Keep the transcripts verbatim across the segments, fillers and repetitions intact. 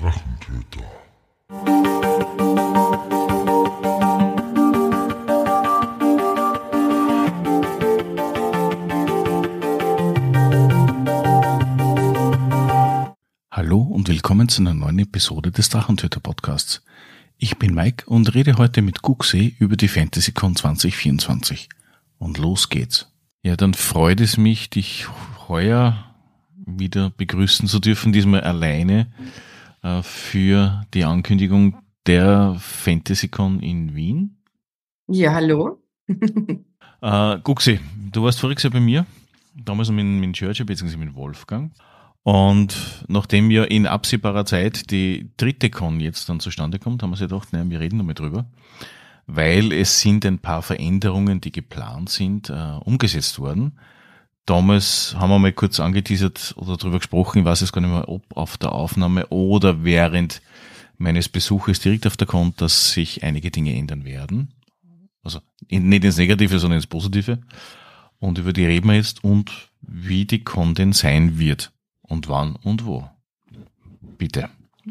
Drachentöter. Hallo und willkommen zu einer neuen Episode des Drachentöter Podcasts. Ich bin Mike und rede heute mit Guxi über die FantasyCon zwanzig vierundzwanzig. Und los geht's. Ja, dann freut es mich, dich heuer wieder begrüßen zu dürfen, diesmal alleine äh, für die Ankündigung der FantasyCon in Wien. Ja, hallo. äh, Guxi, du warst voriges Jahr bei mir, damals mit, mit Georgia bzw. mit Wolfgang. Und nachdem ja in absehbarer Zeit die dritte Con jetzt dann zustande kommt, haben wir sich gedacht, naja, wir reden nochmal drüber, weil es sind ein paar Veränderungen, die geplant sind, äh, umgesetzt worden. Damals haben wir mal kurz angeteasert oder drüber gesprochen, ich weiß jetzt gar nicht mehr, ob auf der Aufnahme oder während meines Besuches direkt auf der Con, dass sich einige Dinge ändern werden. Also nicht ins Negative, sondern ins Positive. Und über die reden wir jetzt und wie die Con denn sein wird. Und wann und wo. Bitte.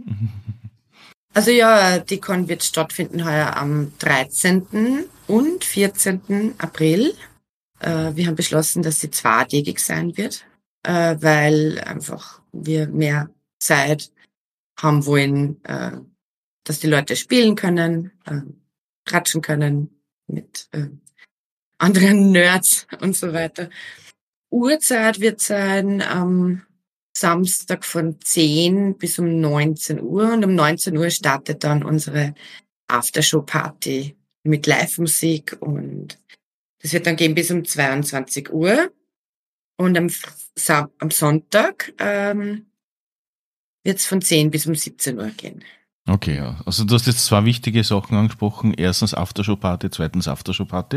Also ja, die Con wird stattfinden heuer am dreizehnten und vierzehnten April. Äh, wir haben beschlossen, dass sie zweitägig sein wird, äh, weil einfach wir mehr Zeit haben wollen, äh, dass die Leute spielen können, äh, quatschen können mit äh, anderen Nerds und so weiter. Uhrzeit wird sein am Samstag von zehn bis um neunzehn Uhr und um neunzehn Uhr startet dann unsere Aftershow-Party mit Live-Musik und das wird dann gehen bis um zweiundzwanzig Uhr und am, Sa- am Sonntag ähm, wird es von zehn bis um siebzehn Uhr gehen. Okay, ja. Also du hast jetzt zwei wichtige Sachen angesprochen. Erstens Aftershow-Party, zweitens Aftershow-Party.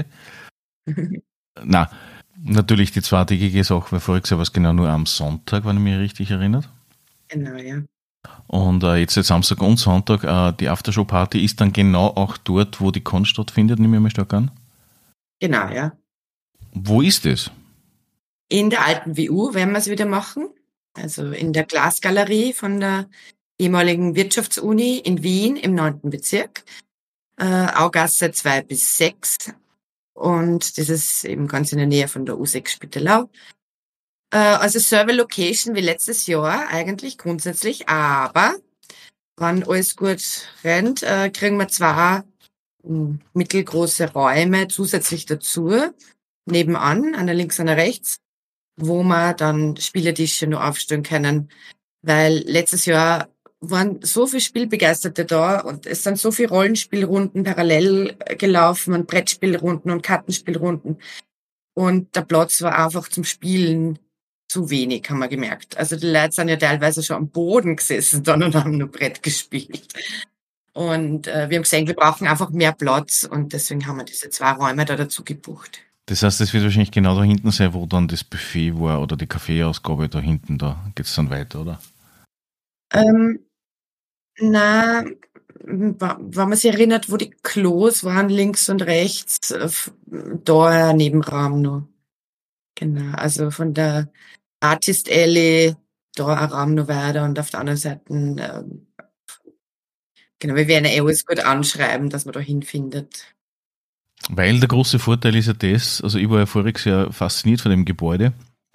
Na, natürlich die zweitägige Sache, weil voriges Jahr war es genau nur am Sonntag, wenn ich mich richtig erinnert. Genau, ja. Und äh, jetzt jetzt Samstag und Sonntag, äh, die Aftershow-Party ist dann genau auch dort, wo die Con stattfindet, nehme ich mal stark an. Genau, ja. Wo ist es? In der alten W U werden wir es wieder machen. Also in der Glasgalerie von der ehemaligen Wirtschaftsuni in Wien im neunten Bezirk. Äh, Augasse zwei bis sechs. Und das ist eben ganz in der Nähe von der U sechs Spittelau. Äh, also Server Location wie letztes Jahr eigentlich grundsätzlich, aber wenn alles gut rennt, äh, kriegen wir zwei m, mittelgroße Räume zusätzlich dazu, nebenan, einer links, einer rechts, wo wir dann Spieletische noch aufstellen können, weil letztes Jahr waren so viele Spielbegeisterte da und es sind so viele Rollenspielrunden parallel gelaufen und Brettspielrunden und Kartenspielrunden und der Platz war einfach zum Spielen zu wenig, haben wir gemerkt. Also die Leute sind ja teilweise schon am Boden gesessen dann und haben nur Brett gespielt. Und äh, wir haben gesehen, wir brauchen einfach mehr Platz und deswegen haben wir diese zwei Räume da dazu gebucht. Das heißt, es wird wahrscheinlich genau da hinten sein, wo dann das Buffet war oder die Kaffeeausgabe da hinten, da geht's dann weiter, oder? Ähm, na, wa- wenn man sich erinnert, wo die Klos waren, links und rechts, äh, f- da ein Nebenraum noch. Genau, also von der Artist Alley, da ein Raum noch weiter und auf der anderen Seite, ähm, genau, wir werden eh alles gut anschreiben, dass man da hinfindet. Weil der große Vorteil ist ja das, also ich war ja voriges Jahr fasziniert von dem Gebäude,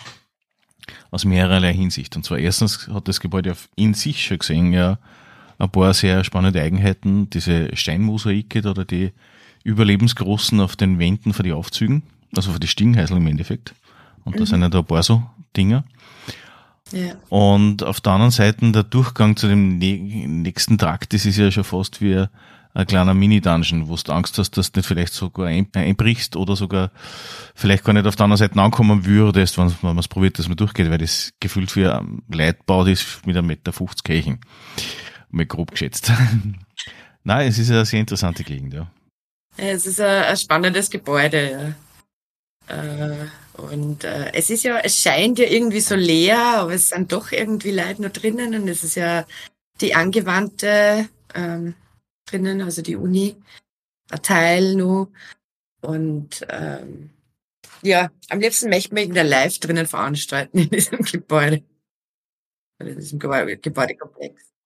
aus mehrerlei Hinsicht. Und zwar erstens hat das Gebäude auf in sich schon gesehen, ja, ein paar sehr spannende Eigenheiten, diese Steinmosaike oder die überlebensgroßen auf den Wänden von den Aufzügen, also von den Stiegenhäuseln im Endeffekt. Und da Mhm. sind ja da ein paar so Dinger. Ja. Und auf der anderen Seite der Durchgang zu dem ne- nächsten Trakt, das ist ja schon fast wie ein kleiner Mini-Dungeon, wo du Angst hast, dass du nicht vielleicht sogar ein- einbrichst oder sogar vielleicht gar nicht auf der anderen Seite ankommen würdest, wenn, wenn man es probiert, dass man durchgeht, weil das gefühlt wie ein Leitbau ist mit einem Meter fünfzig Kirchen. Mal grob geschätzt. Nein, es ist eine sehr interessante Gegend, ja. Ja, es ist ein, ein spannendes Gebäude, ja. Äh, und äh, es ist ja, es scheint ja irgendwie so leer, aber es sind doch irgendwie Leute noch drinnen und es ist ja die angewandte ähm, drinnen, also die Uni, ein Teil nur. Und ähm, ja, am liebsten möchten wir irgendein Live drinnen veranstalten in diesem Gebäude, oder in diesem Gebäude, Gebäudekomplex.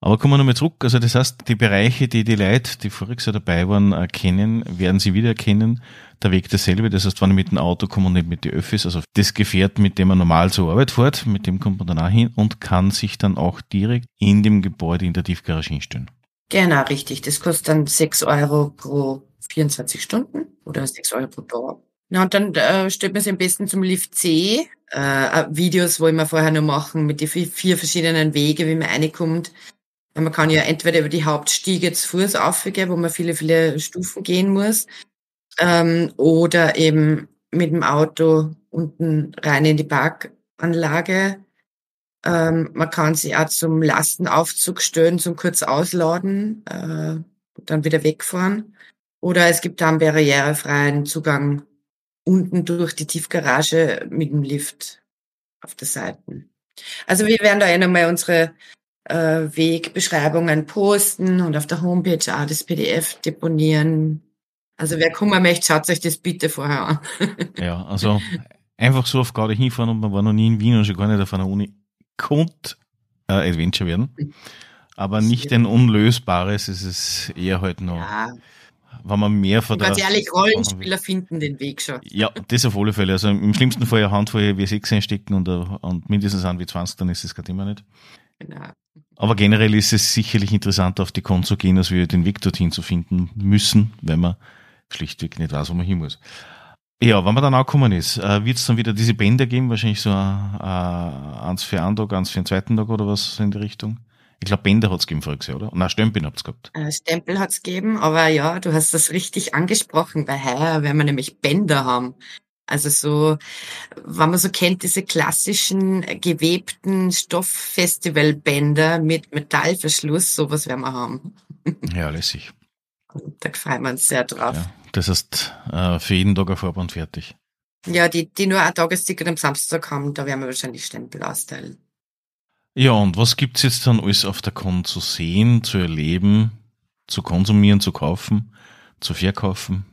Aber kommen wir nochmal zurück. Also das heißt, die Bereiche, die die Leute, die voriges Jahr dabei waren, erkennen, werden sie wiedererkennen. Der Weg dasselbe. Das heißt, wenn ich mit dem Auto komme und nicht mit den Öffis, also das Gefährt, mit dem man normal zur Arbeit fährt, mit dem kommt man dann auch hin und kann sich dann auch direkt in dem Gebäude in der Tiefgarage hinstellen. Genau, richtig. Das kostet dann sechs Euro pro vierundzwanzig Stunden oder sechs Euro pro Tag. Na, und dann äh, stellt man sich am besten zum Lift C. Äh, Videos wollen wir vorher noch machen mit den vier, vier verschiedenen Wege, wie man reinkommt. Man kann ja entweder über die Hauptstiege zu Fuß aufgehen, wo man viele, viele Stufen gehen muss, ähm, oder eben mit dem Auto unten rein in die Parkanlage. Ähm, man kann sich auch zum Lastenaufzug stellen, zum kurz ausladen, äh, und dann wieder wegfahren. Oder es gibt da einen barrierefreien Zugang unten durch die Tiefgarage mit dem Lift auf der Seite. Also wir werden da eh nochmal unsere äh, Wegbeschreibungen posten und auf der Homepage auch das P D F deponieren. Also wer kommen möchte, schaut euch das bitte vorher an. Ja, also einfach so auf Garde hinfahren und man war noch nie in Wien und schon gar nicht auf einer Uni. Könnte äh, Adventure werden. Aber nicht ein unlösbares, es ist eher halt noch, Ja. wenn man mehr von Und der... ganz ehrlich, Rollenspieler finden den Weg schon. Ja, das auf alle Fälle. Also im schlimmsten Fall eine Handvoll W sechs einstecken und, und mindestens ein W zwanzig, dann ist das kein Thema nicht. Genau. Aber generell ist es sicherlich interessant, auf die Con zu gehen, als wir den Weg dorthin zu finden müssen, weil man schlichtweg nicht weiß, wo man hin muss. Ja, wenn man dann angekommen ist, äh, wird es dann wieder diese Bänder geben, wahrscheinlich so äh, eins für einen Tag, eins für den zweiten Tag oder was in die Richtung. Ich glaube, Bänder hat's gegeben voriges Jahr, oder? Nein, Stempeln habt's gehabt. Äh, Stempel hat's gegeben, aber ja, du hast das richtig angesprochen, weil heuer werden wir nämlich Bänder haben. Also so, wenn man so kennt, diese klassischen äh, gewebten Stofffestivalbänder mit Metallverschluss, sowas werden wir haben. Ja, lässig. Und da freuen wir uns sehr drauf. Ja, das heißt, äh, für jeden Tag ein Farbband fertig. Ja, die, die nur ein Tagesticket am Samstag haben, da werden wir wahrscheinlich Stempel austeilen. Ja, und was gibt's jetzt dann alles auf der Con zu sehen, zu erleben, zu konsumieren, zu kaufen, zu verkaufen?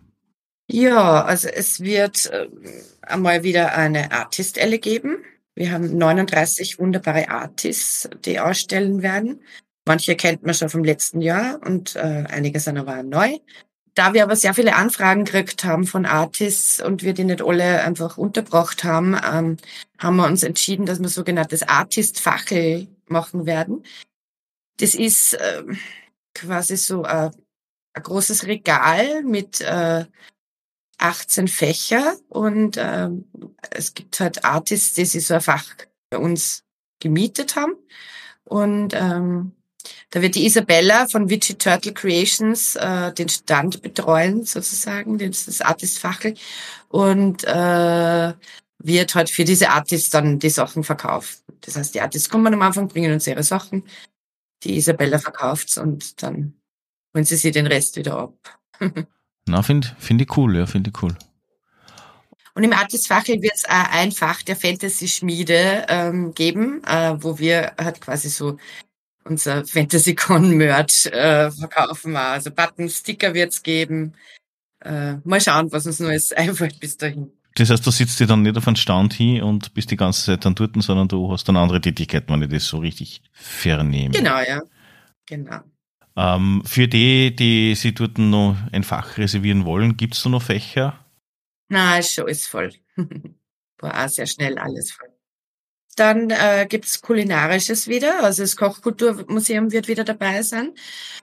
Ja, also es wird äh, einmal wieder eine Artist-Elle geben. Wir haben neununddreißig wunderbare Artists, die ausstellen werden. Manche kennt man schon vom letzten Jahr und äh, einige sind aber neu. Da wir aber sehr viele Anfragen gekriegt haben von Artists und wir die nicht alle einfach untergebracht haben, ähm, haben wir uns entschieden, dass wir sogenanntes Artist-Fackel machen werden. Das ist äh, quasi so äh, ein großes Regal mit äh, achtzehn Fächer und ähm, es gibt halt Artists, die sich so ein Fach bei uns gemietet haben. Und ähm, da wird die Isabella von Witchy Turtle Creations äh, den Stand betreuen, sozusagen, das, das Artist-Fackel. Und äh, wird halt für diese Artists dann die Sachen verkaufen. Das heißt, die Artists kommen am Anfang, bringen uns ihre Sachen, die Isabella verkauft's und dann holen sie sich den Rest wieder ab. Na, finde find ich cool, ja, finde ich cool. Und im Artist-Fackel wird es auch ein Fach der Fantasy-Schmiede ähm, geben, äh, wo wir halt quasi so unser Fantasy-Con-Merch äh, verkaufen. Also Buttons, Sticker wird es geben. Äh, mal schauen, was uns Neues einfällt bis dahin. Das heißt, du sitzt dir dann nicht auf einen Stand hin und bist die ganze Zeit dann dort, sondern du hast dann andere Tätigkeiten, wenn ich das so richtig vernehme. Genau, ja. Genau. Ähm, für die, die sich dort noch ein Fach reservieren wollen, gibt's da noch Fächer? Na, ist schon ist voll. War auch sehr schnell alles voll. Dann äh, gibt's Kulinarisches wieder, also das Kochkulturmuseum wird wieder dabei sein.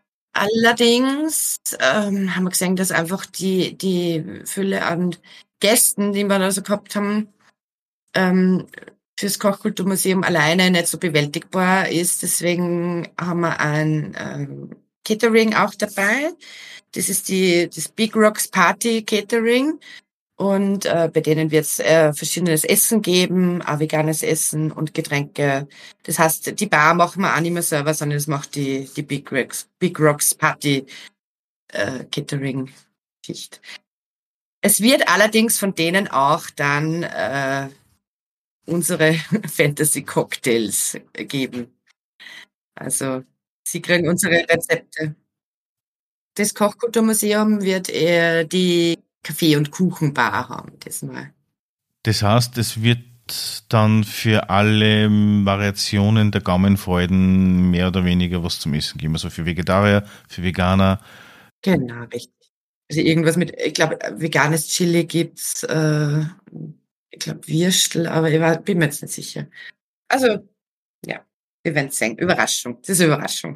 Allerdings ähm, haben wir gesehen, dass einfach die die Fülle an Gästen, die wir da so gehabt haben, ähm, fürs Kochkulturmuseum alleine nicht so bewältigbar ist. Deswegen haben wir ein ähm, Catering auch dabei. Das ist die das Big Rocks Party Catering. Und äh, bei denen wird es äh, verschiedenes Essen geben, auch veganes Essen und Getränke. Das heißt, die Bar machen wir auch nicht mehr selber, sondern das macht die die Big Rocks, Big Rocks Party äh, Catering Schicht. Es wird allerdings von denen auch dann äh, unsere Fantasy Cocktails geben. Also sie kriegen unsere Rezepte. Das Kochkulturmuseum wird eher die Kaffee- und Kuchenbar haben, das mal. Das heißt, es wird dann für alle Variationen der Gaumenfreuden mehr oder weniger was zum Essen geben. Also für Vegetarier, für Veganer. Genau, richtig. Also irgendwas mit, ich glaube, veganes Chili gibt's, äh, ich glaube Würstel, aber ich war, bin mir jetzt nicht sicher. Also, ja, wir werden sehen. Überraschung. Das ist eine Überraschung.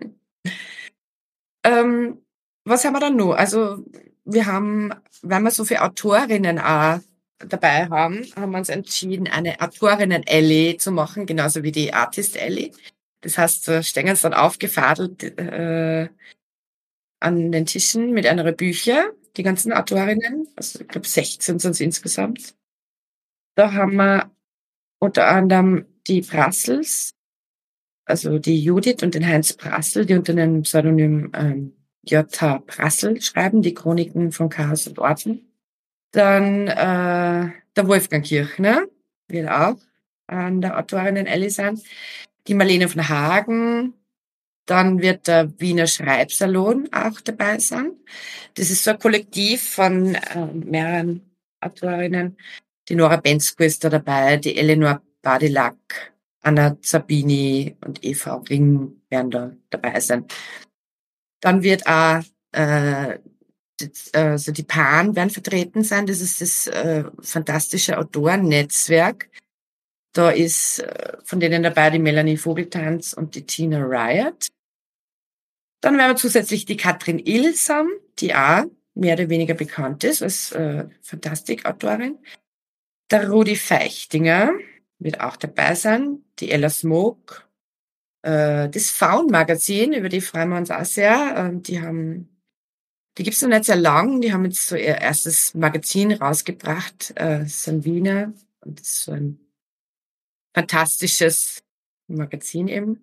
ähm, was haben wir dann noch? Also, wir haben, weil wir so viele Autorinnen auch dabei haben, haben wir uns entschieden, eine Autorinnen-Alley zu machen, genauso wie die Artist-Alley. Das heißt, da stehen sie dann aufgefadelt äh, an den Tischen mit anderen Büchern, die ganzen Autorinnen, also ich glaube sechzehn sind es insgesamt. Da haben wir unter anderem die Brassels, also die Judith und den Heinz Brassel, die unter dem Pseudonym ähm, J H. Brassel schreiben, die Chroniken von Chaos und Ordnung. Dann äh, der Wolfgang Kirchner wird auch an der Autorinnen-Alley sein. Die Marlene von Hagen. Dann wird der Wiener Schreibsalon auch dabei sein. Das ist so ein Kollektiv von äh, mehreren Autorinnen. Die Nora Bensko ist da dabei, die Eleanor Badilac, Anna Zabini und Eva Ring werden da dabei sein. Dann wird auch äh, die, also die Pan werden vertreten sein. Das ist das äh, fantastische Autorennetzwerk. Da ist äh, von denen dabei die Melanie Vogeltanz und die Tina Riot. Dann werden wir zusätzlich die Katrin Ills haben, die auch mehr oder weniger bekannt ist als äh, Fantastikautorin. Der Rudi Feichtinger wird auch dabei sein. Die Ella Smoke. Äh, das Faun-Magazin, über die freuen wir uns auch sehr. Ähm, die haben, die gibt's noch nicht sehr lang. Die haben jetzt so ihr erstes Magazin rausgebracht. Äh, das ist ein Wiener. Und das ist so ein fantastisches Magazin eben.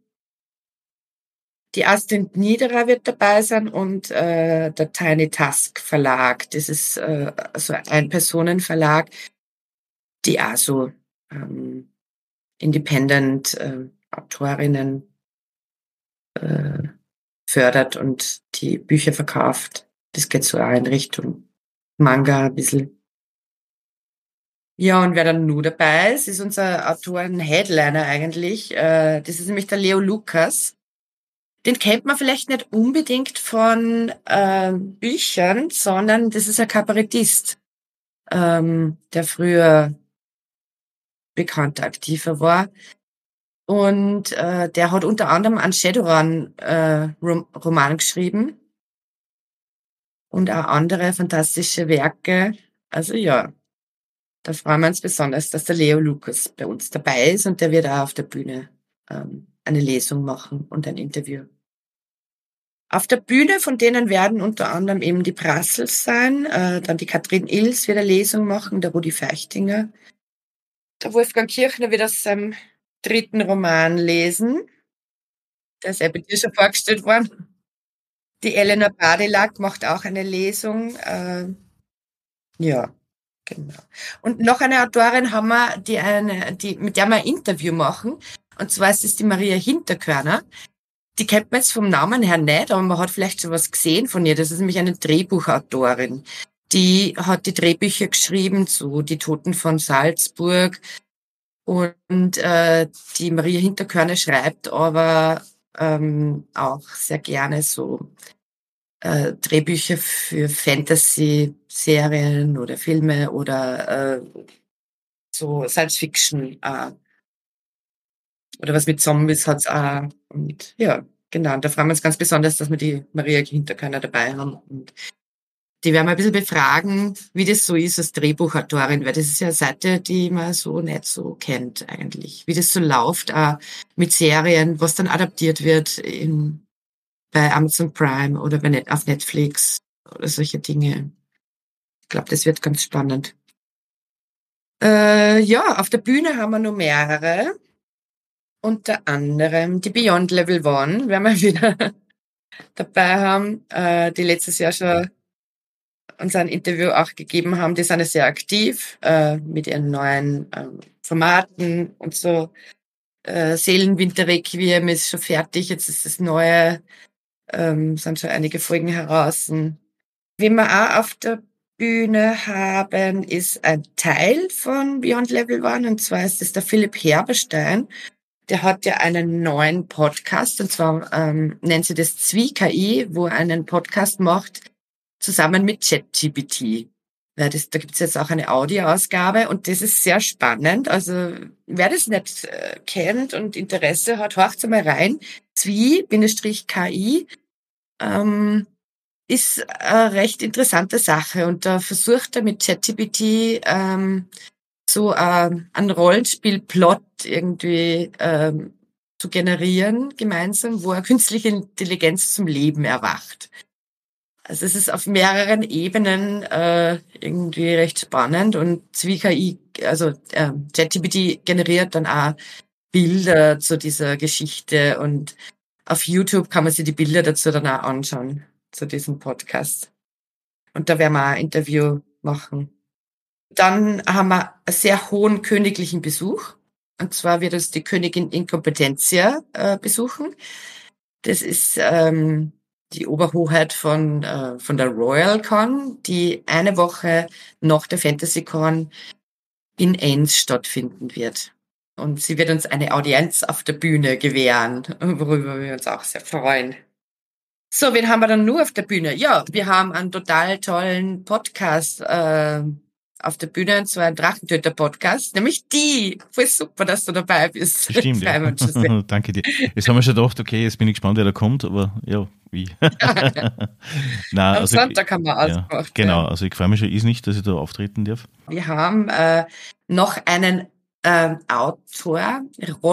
Die Astrid Niederer wird dabei sein und äh, der Tiny Task Verlag. Das ist äh, so ein Personenverlag, die auch so ähm, Independent äh, Autorinnen äh, fördert und die Bücher verkauft. Das geht so auch in Richtung Manga ein bisschen. Ja, und wer dann nur dabei ist, ist unser Autoren-Headliner eigentlich. Äh, das ist nämlich der Leo Lukas. Den kennt man vielleicht nicht unbedingt von äh, Büchern, sondern das ist ein Kabarettist, ähm, der früher bekannter, aktiver war. Und äh, der hat unter anderem einen Shadowrun äh, Rom Roman geschrieben und auch andere fantastische Werke. Also ja, da freuen wir uns besonders, dass der Leo Lukas bei uns dabei ist und der wird auch auf der Bühne ähm, eine Lesung machen und ein Interview. Auf der Bühne von denen werden unter anderem eben die Brassels sein, äh, dann die Katrin Ills wird eine Lesung machen, der Rudi Feichtinger. Der Wolfgang Kirchner wird aus seinem dritten Roman lesen. Der ist ja bei dir schon vorgestellt worden. Die Eleanor Badilac macht auch eine Lesung. Äh, ja, genau. Und noch eine Autorin haben wir, die eine, die, mit der wir ein Interview machen. Und zwar ist es die Maria Hinterkörner. Die kennt man jetzt vom Namen her nicht, aber man hat vielleicht schon was gesehen von ihr. Das ist nämlich eine Drehbuchautorin. Die hat die Drehbücher geschrieben zu Die Toten von Salzburg. Und äh, die Maria Hinterkörner schreibt aber ähm, auch sehr gerne so äh, Drehbücher für Fantasy-Serien oder Filme oder äh, so Science-Fiction. Äh, oder was mit Zombies hat's auch. Und ja, genau. Und da freuen wir uns ganz besonders, dass wir die Maria Hinterkörner dabei haben. Und die werden wir ein bisschen befragen, wie das so ist als Drehbuchautorin, weil das ist ja eine Seite, die man so nicht so kennt eigentlich. Wie das so läuft, auch mit Serien, was dann adaptiert wird in, bei Amazon Prime oder bei Net, auf Netflix oder solche Dinge. Ich glaube, das wird ganz spannend. Äh, ja, auf der Bühne haben wir noch mehrere. Unter anderem die Beyond Level One werden wir wieder dabei haben, äh, die letztes Jahr schon uns ein Interview auch gegeben haben. Die sind ja sehr aktiv äh, mit ihren neuen ähm, Formaten und so. Äh, Seelenwinter-Requiem ist schon fertig, jetzt ist das neue, ähm, sind schon einige Folgen heraus. Wie wir auch auf der Bühne haben, ist ein Teil von Beyond Level One, und zwar ist es der Philipp Herberstein. Der hat ja einen neuen Podcast, und zwar ähm, nennt sie das Zwie-K I, wo er einen Podcast macht, zusammen mit ChatGPT. Ja, das, da gibt's jetzt auch eine Audioausgabe, und das ist sehr spannend. Also wer das nicht äh, kennt und Interesse hat, horcht's mal rein. Zwie-K I ähm, ist eine recht interessante Sache, und da versucht er mit ChatGPT ähm, so ähm, einen Rollenspielplot irgendwie ähm, zu generieren gemeinsam, wo er künstliche Intelligenz zum Leben erwacht. Also es ist auf mehreren Ebenen äh, irgendwie recht spannend, und Zwie-K I, also äh, ChatGPT generiert dann auch Bilder zu dieser Geschichte, und auf YouTube kann man sich die Bilder dazu dann auch anschauen, zu diesem Podcast. Und da werden wir auch ein Interview machen. Dann haben wir einen sehr hohen königlichen Besuch. Und zwar wird uns die Königin Incompetencia äh, besuchen. Das ist ähm, die Oberhoheit von, äh, von der RoyalCon, die eine Woche nach der FantasyCon in Enns stattfinden wird. Und sie wird uns eine Audienz auf der Bühne gewähren, worüber wir uns auch sehr freuen. So, wen haben wir dann nur auf der Bühne? Ja, wir haben einen total tollen Podcast äh, auf der Bühne, und zwar ein Drachentöter-Podcast, nämlich die. Voll super, dass du dabei bist. Stimmt, ja. Danke dir. Jetzt haben wir schon gedacht, okay, jetzt bin ich gespannt, wer da kommt, aber ja, wie? Nein, Am also, Sonntag haben wir ja, ausgemacht. genau, Ja. also ich freue mich schon ist nicht, dass ich da auftreten darf. Wir haben äh, noch einen ähm, Autor,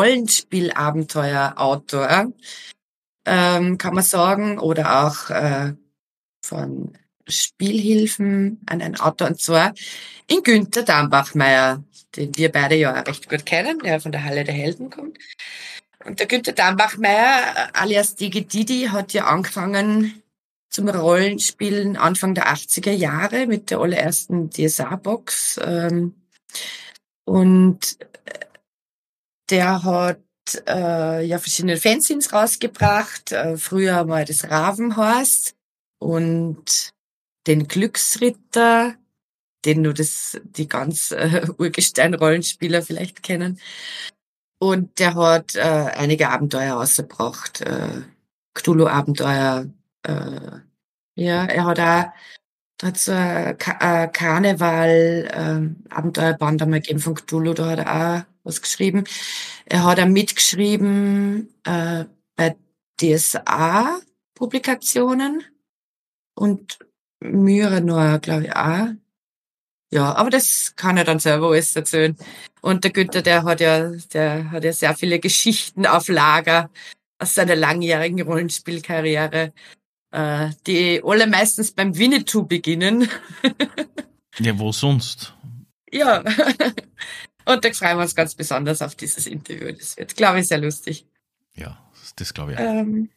Rollenspielabenteuer-Autor, ähm, kann man sagen, oder auch äh, von Spielhilfen an einen Autor, und zwar in Günther Dambachmeier, den wir beide ja auch recht gut kennen, der von der Halle der Helden kommt. Und der Günther Dambachmeier, alias Digi Didi, hat ja angefangen zum Rollenspielen Anfang der achtziger Jahre mit der allerersten D S A-Box. Ähm, und der hat äh, ja verschiedene Fanzines rausgebracht. Äh, früher mal das Ravenhorst und den Glücksritter, den nur das, die ganz äh, Urgestein-Rollenspieler vielleicht kennen. Und der hat äh, einige Abenteuer rausgebracht. Äh, Cthulhu-Abenteuer. Äh, ja, er hat auch hat so ein Ka- äh, Karneval-Abenteuerband einmal gegeben von Cthulhu, da hat er auch was geschrieben. Er hat auch mitgeschrieben äh, bei D S A-Publikationen und Myranor, glaube ich, auch. Ja, aber das kann er dann selber alles erzählen. Und der Günther, der hat ja, der hat ja sehr viele Geschichten auf Lager aus seiner langjährigen Rollenspielkarriere, äh, die alle meistens beim Winnetou beginnen. Ja, wo sonst? Ja. Und da freuen wir uns ganz besonders auf dieses Interview. Das wird, glaube ich, sehr lustig. Ja, das glaube ich auch. Ähm,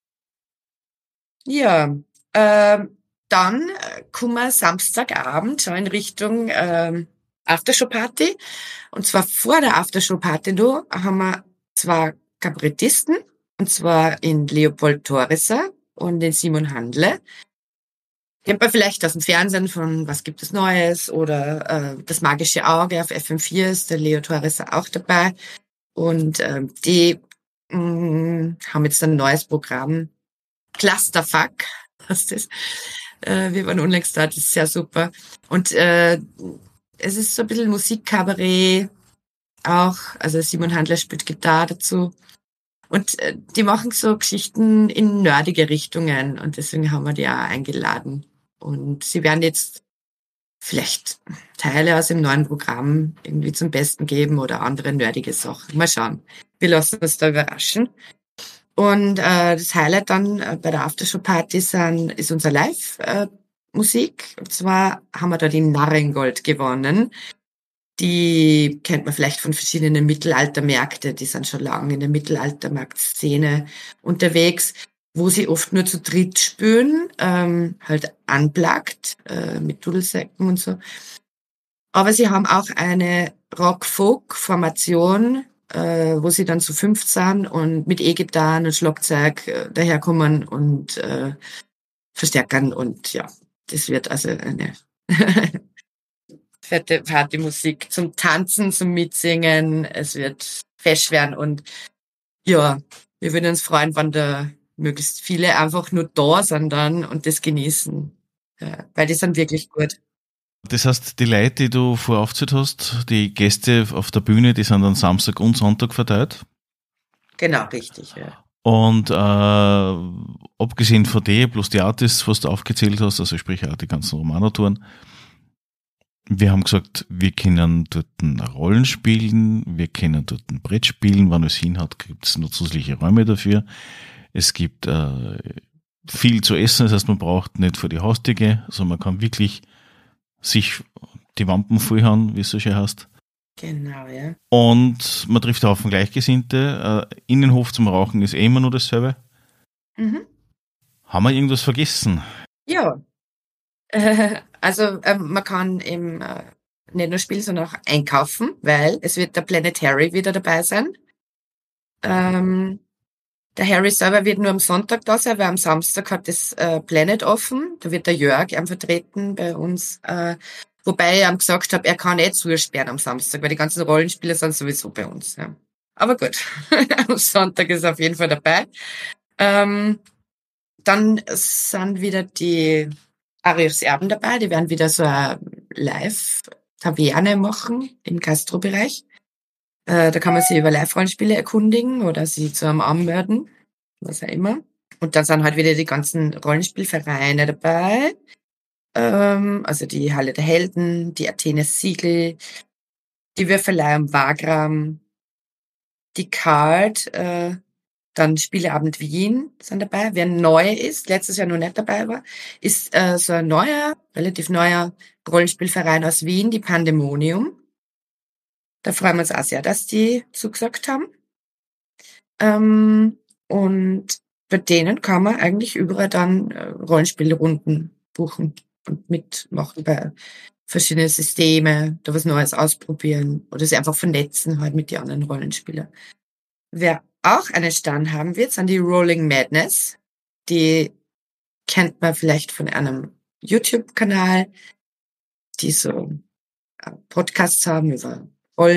ja, ähm, dann kommen wir Samstagabend schon in Richtung ähm, Aftershow-Party. Und zwar vor der Aftershow-Party noch haben wir zwei Kabarettisten, und zwar in Leopold Thoriser und den Simon Handle. Kennt man vielleicht aus dem Fernsehen von Was gibt es Neues oder äh, Das magische Auge auf F M vier ist der Leo Thoriser auch dabei. Und äh, die mh, haben jetzt ein neues Programm, Clusterfuck, was das? Äh, wir waren unlängst da, das ist sehr super. Und äh, es ist so ein bisschen Musikkabarett auch, also Simon Handler spielt Gitarre dazu. Und äh, die machen so Geschichten in nerdige Richtungen, und deswegen haben wir die auch eingeladen. Und sie werden jetzt vielleicht Teile aus dem neuen Programm irgendwie zum Besten geben oder andere nerdige Sachen. Mal schauen. Wir lassen uns da überraschen. Und äh, das Highlight dann äh, bei der Aftershow-Party sind, ist unser Live-Musik. Äh, und zwar haben wir da die Narrengold gewonnen. Die kennt man vielleicht von verschiedenen Mittelaltermärkten. Die sind schon lange in der Mittelaltermarktszene unterwegs, wo sie oft nur zu dritt spielen, ähm, halt unplugged, äh, mit Dudelsäcken und so. Aber sie haben auch eine Rock-Folk-Formation, äh, wo sie dann zu fünft sind und mit E-Gitarren und Schlagzeug äh, daherkommen und äh, verstärkern. Und ja, das wird also eine Fette Partymusik zum Tanzen, zum Mitsingen. Es wird fesch werden und ja, wir würden uns freuen, wenn da möglichst viele einfach nur da sind dann und das genießen. Ja, weil die sind wirklich gut. Das heißt, die Leute, die du vorher aufgezählt hast, die Gäste auf der Bühne, die sind dann Samstag und Sonntag verteilt. Genau, richtig, ja. Und äh, abgesehen von dir, plus die Artists, was du aufgezählt hast, also sprich auch die ganzen Romano-Touren, wir haben gesagt, wir können dort Rollen spielen, wir können dort ein Brett spielen, wenn es hinhat, gibt es noch zusätzliche Räume dafür. Es gibt äh, viel zu essen, das heißt, man braucht nicht vor die Haustür gehen, also man kann wirklich sich die Wampen vollhauen, wie es so schön heißt. Genau, ja. Und man trifft auf Gleichgesinnte. Äh, Innenhof zum Rauchen ist eh immer nur dasselbe. Mhm. Haben wir irgendwas vergessen? Ja. Äh, also ähm, man kann eben äh, nicht nur spielen, sondern auch einkaufen, weil es wird der Planet Harry wieder dabei sein. Ähm, der Harry selber wird nur am Sonntag da sein, weil am Samstag hat das äh, Planet offen. Da wird der Jörg ähm, vertreten bei uns. Äh, wobei ich ihm gesagt habe, er kann nicht zusperren am Samstag, weil die ganzen Rollenspieler sind sowieso bei uns. Ja. Aber gut, am Sonntag ist er auf jeden Fall dabei. Ähm, dann sind wieder die Arius Erben dabei. Die werden wieder so eine Live-Taverne machen im Gastrobereich. Äh, da kann man sich über Live-Rollenspiele erkundigen oder sie zu einem anmelden, was auch immer. Und dann sind halt wieder die ganzen Rollenspielvereine dabei. Ähm, also die Halle der Helden, die Athenes Siegel, die Würfelei am Wagram, die Card, äh, dann Spieleabend Wien sind dabei. Wer neu ist, letztes Jahr noch nicht dabei war, ist äh, so ein neuer, relativ neuer Rollenspielverein aus Wien, die Pandemonium. Da freuen wir uns auch sehr, dass die zugesagt haben. Ähm, und bei denen kann man eigentlich überall dann äh, Rollenspielrunden buchen und mitmachen bei verschiedenen Systeme, da was Neues ausprobieren oder sich einfach vernetzen halt mit den anderen Rollenspielern. Wer auch einen Stand haben wird, sind die Rolling Madness. Die kennt man vielleicht von einem YouTube-Kanal, die so äh, Podcasts haben über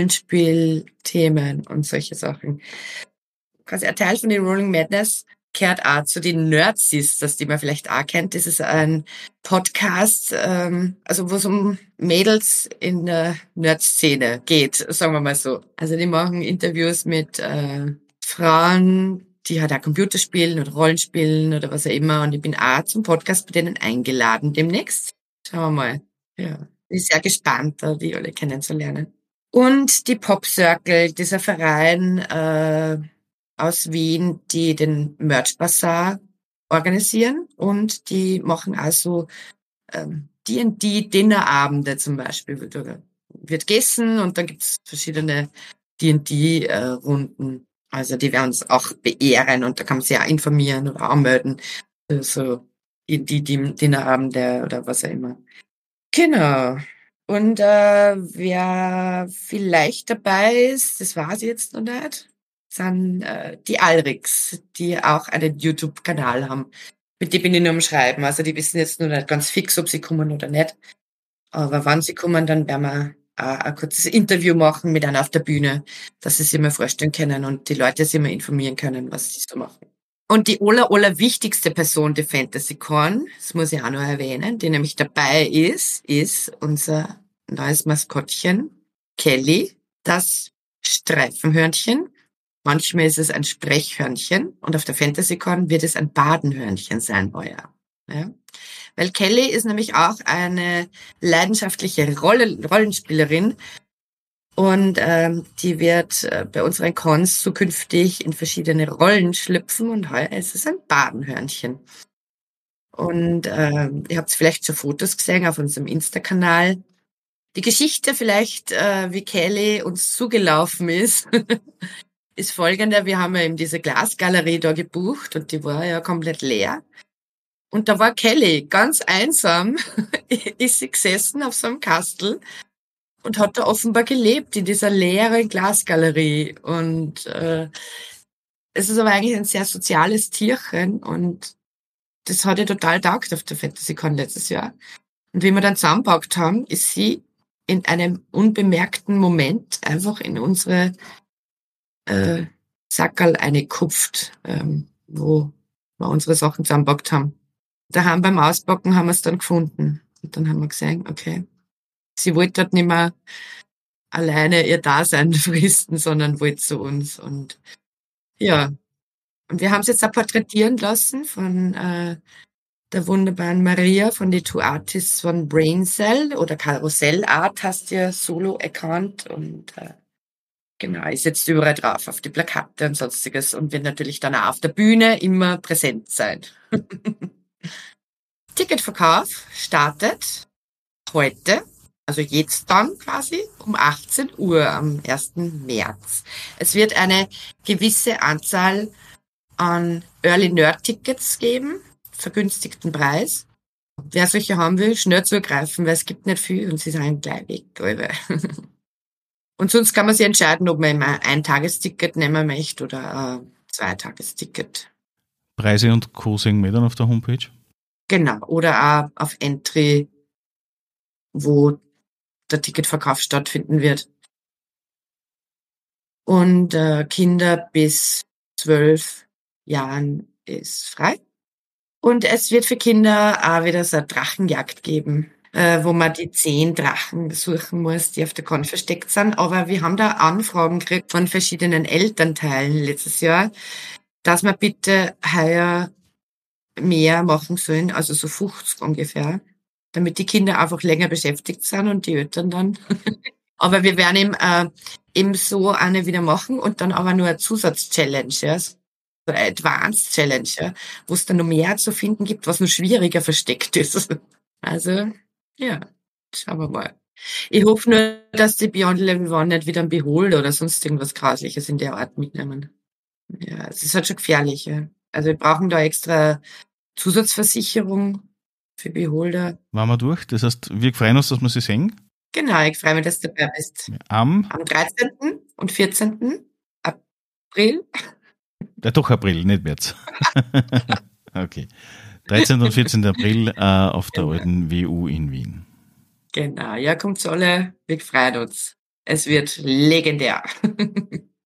Rollenspielthemen und solche Sachen. Quasi ein Teil von den Rolling Madness gehört auch zu den Nerd Sisters, die man vielleicht auch kennt. Das ist ein Podcast, ähm, also wo es um Mädels in der Nerd-Szene geht, sagen wir mal so. Also die machen Interviews mit äh, Frauen, die halt auch Computer spielen oder Rollenspielen oder was auch immer. Und ich bin auch zum Podcast bei denen eingeladen demnächst. Schauen wir mal. Ja, bin sehr gespannt, da die alle kennenzulernen. Und die Pop Circle, dieser Verein äh, aus Wien, die den Merch Bazaar organisieren und die machen also ähm, D und D-Dinnerabende zum Beispiel. Wird, wird gegessen und dann gibt's verschiedene D und D-Runden. Also die werden uns auch beehren und da kann man sich auch informieren oder anmelden. So D und D-Dinnerabende oder was auch immer. Genau. Und äh, wer vielleicht dabei ist, das weiß ich jetzt noch nicht, sind äh, die Alrix, die auch einen YouTube-Kanal haben. Mit dem bin ich nur am Schreiben. Also die wissen jetzt noch nicht ganz fix, ob sie kommen oder nicht. Aber wenn sie kommen, dann werden wir auch ein kurzes Interview machen mit einer auf der Bühne, dass sie sich mal vorstellen können und die Leute sich mal informieren können, was sie so machen. Und die aller, aller wichtigste Person der FantasyCon, das muss ich auch noch erwähnen, die nämlich dabei ist, ist unser neues Maskottchen, Kelly, das Streifenhörnchen. Manchmal ist es ein Sprechhörnchen und auf der FantasyCon wird es ein Badenhörnchen sein heuer. Ja? Weil Kelly ist nämlich auch eine leidenschaftliche Rolle, Rollenspielerin und ähm, die wird äh, bei unseren Cons zukünftig in verschiedene Rollen schlüpfen und heuer ist es ein Badenhörnchen. Und ähm, ihr habt vielleicht schon Fotos gesehen auf unserem Insta-Kanal. Die Geschichte vielleicht, äh, wie Kelly uns zugelaufen ist, ist folgende. Wir haben ja eben diese Glasgalerie da gebucht und die war ja komplett leer. Und da war Kelly ganz einsam, ist sie gesessen auf so einem Kastel und hat da offenbar gelebt in dieser leeren Glasgalerie. Und äh, es ist aber eigentlich ein sehr soziales Tierchen und das hat ihr total taugt auf der FantasyCon letztes Jahr. Und wie wir dann zusammengepackt haben, ist sie in einem unbemerkten Moment einfach in unsere äh, Sackerl eingekupft, ähm, wo wir unsere Sachen zusammengepackt haben. Daheim beim Auspacken haben wir es dann gefunden. Und dann haben wir gesehen, okay, sie wollte dort nicht mehr alleine ihr Dasein fristen, sondern wollte zu uns. Und ja, und wir haben es jetzt auch porträtieren lassen von äh, der wunderbaren Maria von die Two Artists von Braincell oder Karussell Art hast du ja Solo-Account und äh, genau, ist jetzt überall drauf, auf die Plakate und sonstiges und wird natürlich dann auch auf der Bühne immer präsent sein. Ticketverkauf startet heute, also jetzt dann quasi um achtzehn Uhr am ersten März. Es wird eine gewisse Anzahl an Early Nerd Tickets geben, vergünstigten Preis. Wer solche haben will, schnell zugreifen, weil es gibt nicht viel und sie sind gleich weg. Und sonst kann man sich entscheiden, ob man immer ein Tagesticket nehmen möchte oder ein Zweitagesticket. Preise und Co. sehen wir dann auf der Homepage? Genau, oder auch auf Entry, wo der Ticketverkauf stattfinden wird. Und äh, Kinder bis zwölf Jahren ist frei. Und es wird für Kinder auch wieder so eine Drachenjagd geben, äh, wo man die zehn Drachen suchen muss, die auf der Con versteckt sind. Aber wir haben da Anfragen gekriegt von verschiedenen Elternteilen letztes Jahr, dass wir bitte heuer mehr machen sollen, also so fünfzig ungefähr, damit die Kinder einfach länger beschäftigt sind und die Eltern dann. Aber wir werden eben, äh, eben so eine wieder machen und dann aber nur eine Zusatz-Challenge, ja, so eine Advanced Challenge, ja, wo es dann noch mehr zu finden gibt, was noch schwieriger versteckt ist. Also, ja, schauen wir mal. Ich hoffe nur, dass die Beyond Level One nicht wieder einen Beholder oder sonst irgendwas Grausliches in der Art mitnehmen. Ja, es ist halt schon gefährlich, ja. Also wir brauchen da extra Zusatzversicherung für Beholder. Waren wir durch? Das heißt, wir freuen uns, dass wir sie sehen. Genau, ich freue mich, dass du dabei bist. Am? Am dreizehnten und vierzehnten April. Ja, doch April, nicht März. Okay. dreizehnten und vierzehnten April äh, auf der Genau. alten W U in Wien. Genau, ja, kommt's alle. Wir freuen uns. Es wird legendär.